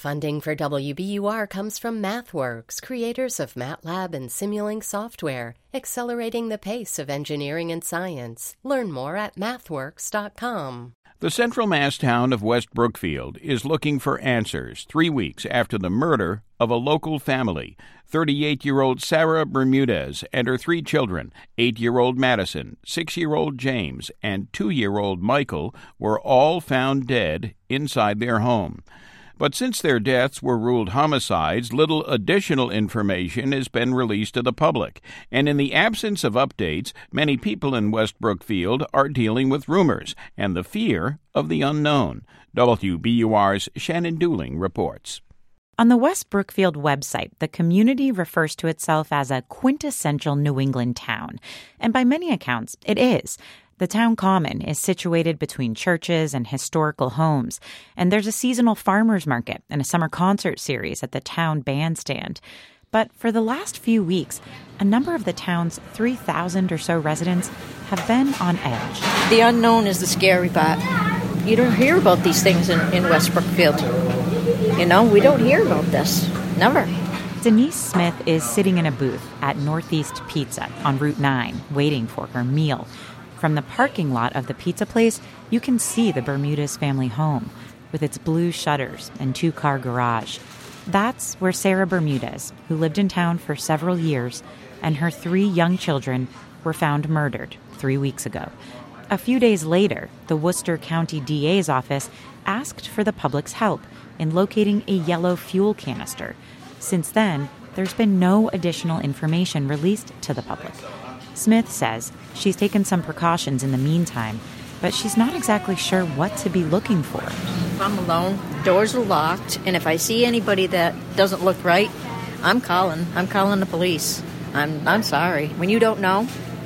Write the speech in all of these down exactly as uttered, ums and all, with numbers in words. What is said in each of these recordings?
Funding for W B U R comes from MathWorks, creators of MATLAB and Simulink software, accelerating the pace of engineering and science. Learn more at mathworks dot com. The Central Mass town of West Brookfield is looking for answers three weeks after the murder of a local family. thirty-eight-year-old Sarah Bermudez and her three children, eight-year-old Madison, six-year-old James, and two-year-old Michael, were all found dead inside their home. But since their deaths were ruled homicides, little additional information has been released to the public. And in the absence of updates, many people in West Brookfield are dealing with rumors and the fear of the unknown. W B U R's Shannon Dooling reports. On the West Brookfield website, the community refers to itself as a quintessential New England town. And by many accounts, it is. The town common is situated between churches and historical homes, and there's a seasonal farmers market and a summer concert series at the town bandstand. But for the last few weeks, a number of the town's three thousand or so residents have been on edge. The unknown is the scary part. You don't hear about these things in, in West Brookfield. You know, we don't hear about this. Never. Denise Smith is sitting in a booth at Northeast Pizza on Route nine, waiting for her meal. From the parking lot of the pizza place, you can see the Bermudez family home with its blue shutters and two-car garage. That's where Sarah Bermudez, who lived in town for several years, and her three young children were found murdered three weeks ago. A few days later, the Worcester County D A's office asked for the public's help in locating a yellow fuel canister. Since then, there's been no additional information released to the public. Smith says she's taken some precautions in the meantime, but she's not exactly sure what to be looking for. If I'm alone, doors are locked, and if I see anybody that doesn't look right, I'm calling. I'm calling the police. I'm I'm sorry. When you don't know,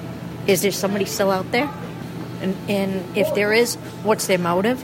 is there somebody still out there? And, and if there is, what's their motive?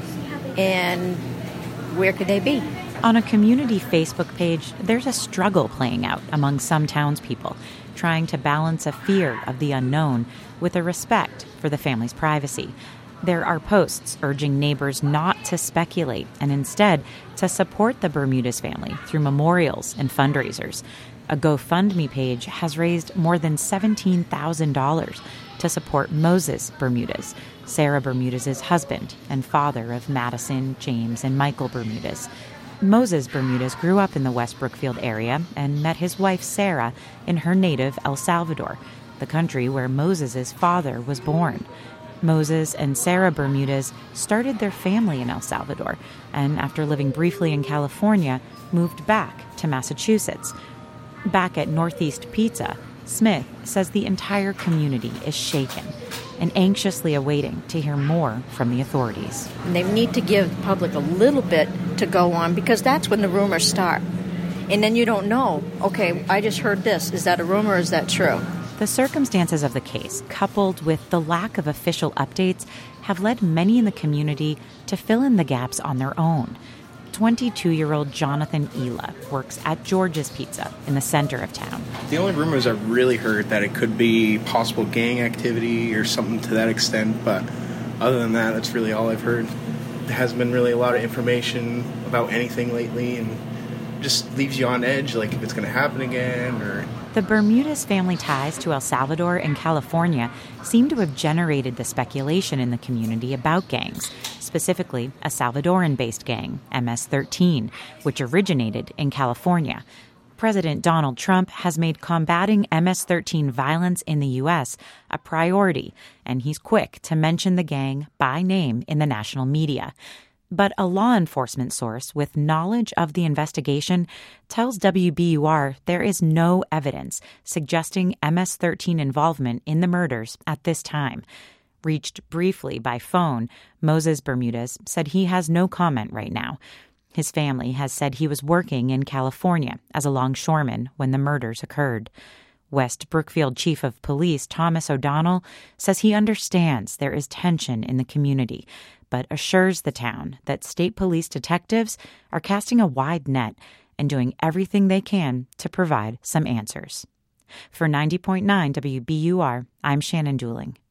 And where could they be? On a community Facebook page, there's a struggle playing out among some townspeople, trying to balance a fear of the unknown with a respect for the family's privacy. There are posts urging neighbors not to speculate and instead to support the Bermudez family through memorials and fundraisers. A GoFundMe page has raised more than seventeen thousand dollars to support Moses Bermudez, Sarah Bermudez's husband and father of Madison, James, and Michael Bermudez. Moses Bermudez grew up in the West Brookfield area and met his wife Sarah in her native El Salvador, the country where Moses' father was born. Moses and Sarah Bermudez started their family in El Salvador and, after living briefly in California, moved back to Massachusetts. Back at Northeast Pizza, Smith says the entire community is shaken and anxiously awaiting to hear more from the authorities. And they need to give the public a little bit to go on, because that's when the rumors start. And then you don't know, okay, I just heard this. Is that a rumor or is that true? The circumstances of the case, coupled with the lack of official updates, have led many in the community to fill in the gaps on their own. twenty-two-year-old Jonathan Ela works at George's Pizza in the center of town. The only rumors I've really heard that it could be possible gang activity or something to that extent, but other than that, that's really all I've heard. There hasn't been really a lot of information about anything lately, and just leaves you on edge, like if it's going to happen again or... The Bermudez family ties to El Salvador and California seem to have generated the speculation in the community about gangs, specifically a Salvadoran-based gang, M S thirteen, which originated in California. President Donald Trump has made combating M S thirteen violence in the U S a priority, and he's quick to mention the gang by name in the national media. But a law enforcement source with knowledge of the investigation tells W B U R there is no evidence suggesting M S thirteen involvement in the murders at this time. Reached briefly by phone, Moses Bermudez said he has no comment right now. His family has said he was working in California as a longshoreman when the murders occurred. West Brookfield Chief of Police Thomas O'Donnell says he understands there is tension in the community, but assures the town that state police detectives are casting a wide net and doing everything they can to provide some answers. For ninety point nine W B U R, I'm Shannon Dooling.